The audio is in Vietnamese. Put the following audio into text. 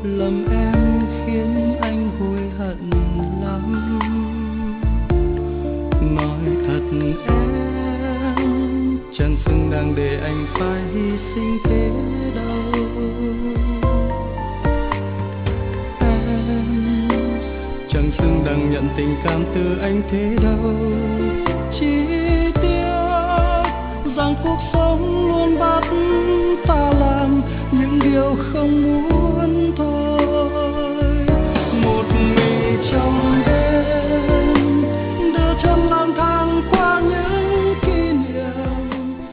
lầm em khiến anh hối hận lắm. Nói thật em chẳng xứng đáng để anh phải hy sinh thế đâu. Em chẳng xứng đáng nhận tình cảm từ anh thế đâu. Chỉ tiếc rằng cuộc sống luôn bắt ta làm những điều không muốn.